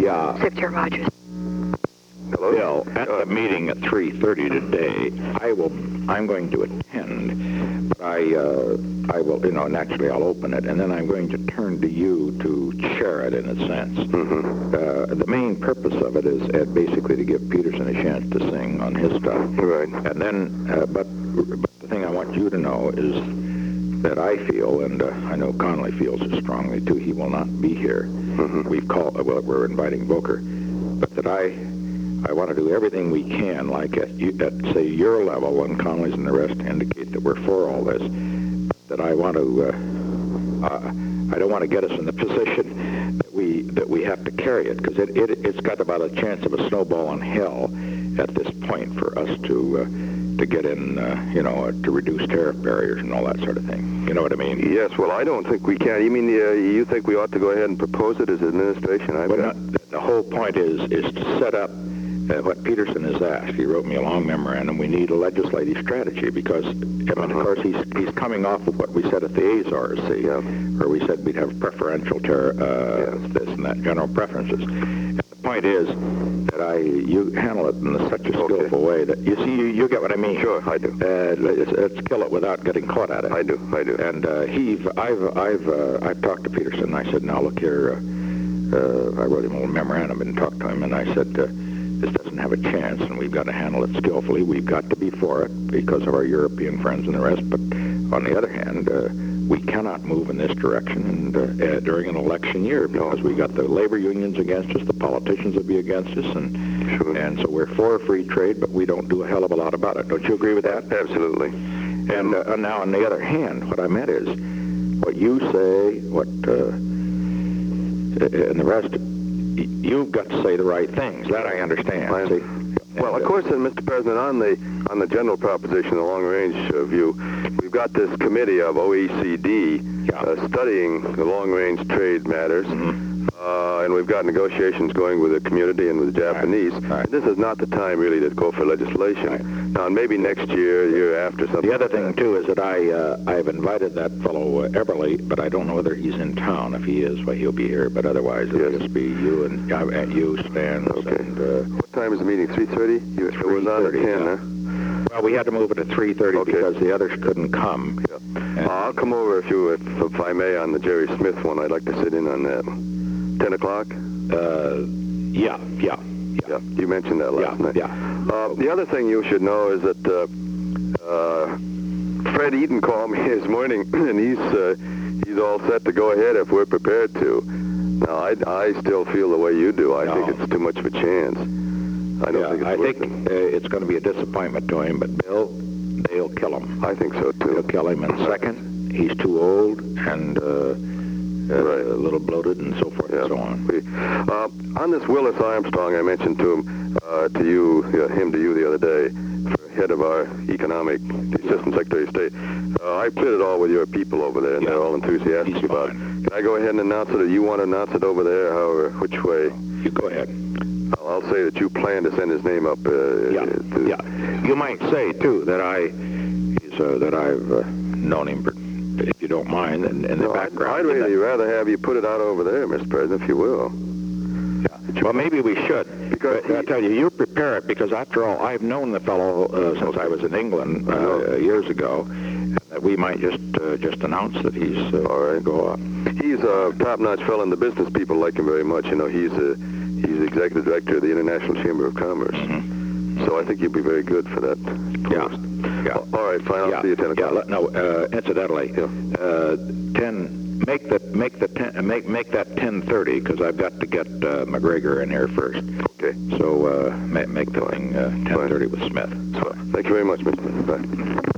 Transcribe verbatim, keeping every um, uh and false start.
Yeah. Secretary Rogers. Hello? Bill, at the meeting at three thirty today, I will, I'm going to attend, but I, uh, I will, you know, naturally I'll open it, and then I'm going to turn to you to chair it in a sense. Mm-hmm. Uh, the main purpose of it is uh, basically to give Peterson a chance to sing on his stuff. Right. And then, uh, but, but the thing I want you to know is that I feel, and uh, I know Connolly feels it strongly too, he will not be here. Mm-hmm. We've called, well, we're inviting Booker, but that I, I want to do everything we can, like at, you, at say, your level, when Connolly's and the rest indicate that we're for all this, that I want to, uh, uh, I don't want to get us in the position that we that we have to carry it, because it, it, it's got about a chance of a snowball in hell at this point for us to uh, to get in, uh, you know, uh, to reduce tariff barriers and all that sort of thing. You know what I mean? Yes, well, I don't think we can. You mean uh, you think we ought to go ahead and propose it as administration? I well, not, the whole point is is to set up Uh, what Peterson has asked. He wrote me a long memorandum. We need a legislative strategy because, I mean, Uh-huh. of course, he's he's coming off of what we said at the Azores, see, Yeah. where we said we'd have preferential ter- uh, Yes. this and that, general preferences. And the point is that I you handle it in such a skillful Okay. way that, you see, you, you get what I mean. Sure, I do. Uh, let's, let's kill it without getting caught at it. I do, I do. And uh, he, I've, I've, uh, I've talked to Peterson. I said, now look here. Uh, uh, I wrote him a little memorandum and talked to him, and I said, uh, this doesn't have a chance, and we've got to handle it skillfully. We've got to be for it because of our European friends and the rest. But on the other hand, uh, we cannot move in this direction and, uh, uh, during an election year because we got the labor unions against us, the politicians will be against us, and Sure. and so we're for free trade, but we don't do a hell of a lot about it. Don't you agree with that? Absolutely. And uh, now, on the other hand, what I meant is what you say, what uh, and the rest. You've got to say the right things. That I understand. I- see? Well, And, of uh, course, then, Mister President, on the on the general proposition, the long-range uh, view, we've got this committee of O E C D Yeah. uh, studying the long-range trade matters, Mhm. uh, and we've got negotiations going with the community and with the Japanese. Right. Right. This is not the time, really, to go for legislation. Right. Now, and maybe next year, year after, something. The other like thing, that. too, is that I, uh, I've invited that fellow uh, Everly, but I don't know whether he's in town. If he is, well, he'll be here, but otherwise it'll Yes. just be you and, uh, and you, Stan, Okay. and, uh, What time is the meeting? three thirty? You it was on at three thirty, ten, yeah. huh? well, we had to move it to three thirty Okay. because the others couldn't come. Yeah. And- Uh, I'll come over if you, if, if I may, on the Jerry Smith one. I'd like to sit in on that. ten o'clock? Uh, yeah, yeah, Yeah, you mentioned that last yeah, night. yeah. Uh, the other thing you should know is that uh, uh, Fred Eden called me this morning, and he's uh, he's all set to go ahead if we're prepared to. Now, I, I still feel the way you do. I No. think it's too much of a chance. I don't yeah, think it's I worth think uh, it's going to be a disappointment to him, but Bill, they'll kill him. it. I think so, They'll too. kill him. And second, he's too old and uh, uh, Right. a little bloated and so forth Yeah. and so on. We, uh, on this Willis Armstrong, I mentioned to him, uh, to you, uh, him to you the other day, for head of our economic, the Assistant Secretary of State. Uh, I put it all with your people over there, and Yeah. they're all enthusiastic He's about it. fine. Can I go ahead and announce it, or you want to announce it over there, however, which way? You go ahead. I'll, I'll say that you plan to send his name up. Uh, Yeah, to, yeah. You might say too that I, he's, uh, that I've uh, known him, for, if you don't mind, in, in the No, I'd, background. I'd really rather have you put it out over there, Mister President, if you will. Yeah. Well, maybe we should. Because But I he- tell you, you prepare it because after all, I've known the fellow uh, since I was in England uh, years ago. And that we might just uh, just announce that he's uh, All right. go up. He's a top-notch fellow, and the business people like him very much. You know, he's a, he's the executive director of the International Chamber of Commerce. Mm-hmm. So I think you'd be very good for that Yeah. post. Yeah. All right, fine. I'll yeah. see you at ten Yeah. o'clock. let- No. Uh, incidentally, Yeah. uh, ten. Make the make the ten, uh, make make that ten thirty because I've got to get uh, McGregor in here first. Okay. So uh, make make the thing uh, ten thirty with Smith. So, thank you very much, Mister Bye.